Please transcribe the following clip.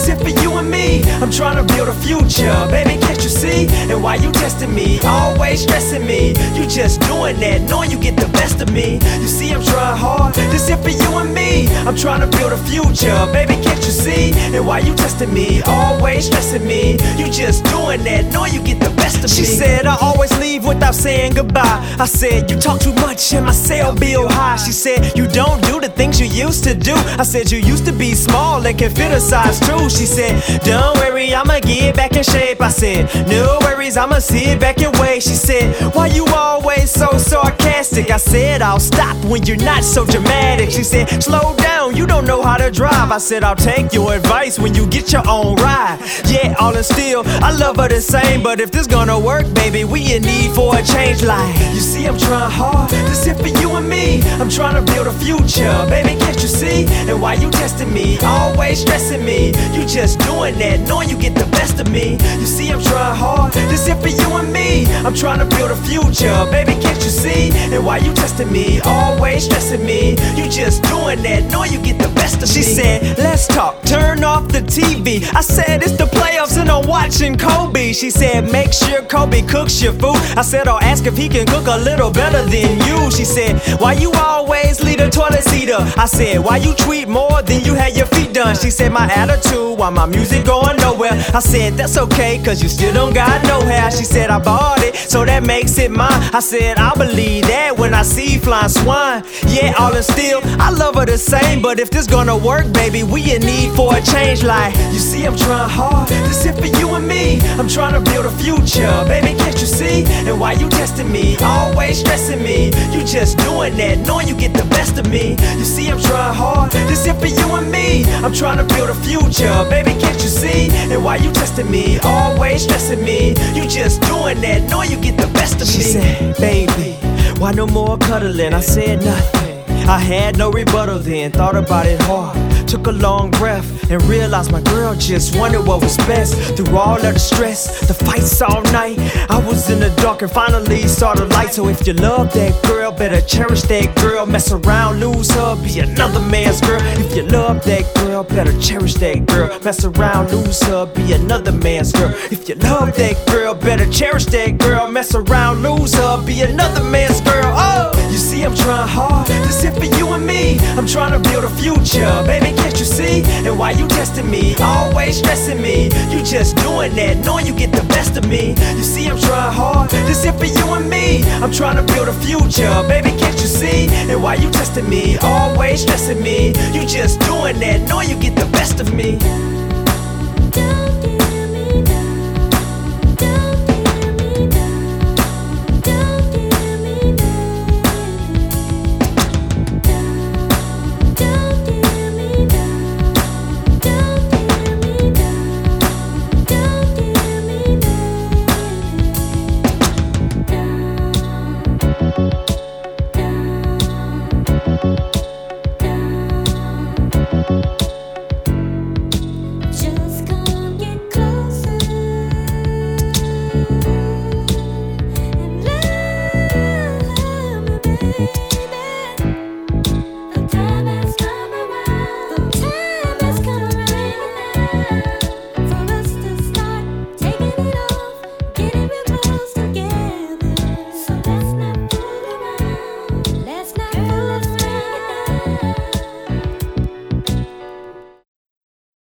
This it for you and me. I'm trying to build a future, baby, can't you see? And why you testing me, always stressing me? You just doing that, knowing you get the best of me. You see I'm trying hard, this it for you and me. I'm trying to build a future, baby, can't you see? And why you testing me, always stressing me? You just doing that, knowing you get the best of me. She said I always leave without saying goodbye. I said you talk too much and my cell bill high. She said you don't do the things you used to do. I said you used to be small and can fit a size 2. She said don't worry, I'ma get back in shape. I said no worries, I'ma sit back and wait. She said why you always so sarcastic? I said I'll stop when you're not so dramatic. She said slow down, you don't know how to drive. I said I'll take your advice when you get your own ride. Yeah, all in still, I love her the same, but if this gonna work, baby, we in need for a change. Like you see I'm trying hard, this it for you and me. I'm trying to build a future, baby, can't you see? And why you testing me, always stressing me? You just doing that, knowing you get the best of me. You see I'm trying hard, this it for you and me. I'm trying to build a future, baby, can't you see? And why you testing me, always stressing me? You just doing that, knowing you get the best of me. She said let's talk, turn off the TV. I said it's the playoffs and I'm watching Kobe. She said make sure Kobe cooks your food. I said I'll ask if he can cook a little better than you. She said why you always leave the toilet seat up? I said why you tweet more than you had your feet done? She said my attitude, why my music going nowhere? I said that's okay, cause you still don't got no hair. She said I bought it, so that makes it mine. I said I believe that when I see flying swine. Yeah, all in still, I love her the same, but if this gonna work, baby, we in need for a change. Like you see I'm trying hard, this it for you and me. I'm trying to build a future, baby, can't you see? And why you testing me, always stressing me? You just doing that, knowing you get the best of me. You see I'm trying hard, this it for you and me. I'm trying to build a future, baby, can't you see? And why you testing me, always stressing me? You just doing that, knowing you get the best of me. She said, baby, why no more cuddling? I said nothing, I had no rebuttal then. Thought about it hard, took a long breath, and realized my girl just wanted what was best. Through all of the stress, the fights all night, I was in the dark and finally saw the light. So if you love that girl, better cherish that girl. Mess around, lose her, be another man's girl. If you love that girl, better cherish that girl. Mess around, lose her, be another man's girl. If you love that girl, better cherish that girl. Mess around, lose her, be another man's girl. Oh, you see I'm trying hard, this it for you and me. I'm trying to build a future, baby, can't you see? And why you testing me, always stressing me? You just doing that, knowing you get the best of me. You see I'm trying hard, this it for you and me. I'm trying to build a future, baby, can't you see? And why you testing me, always stressing me? You just doing that, knowing you get the best of me.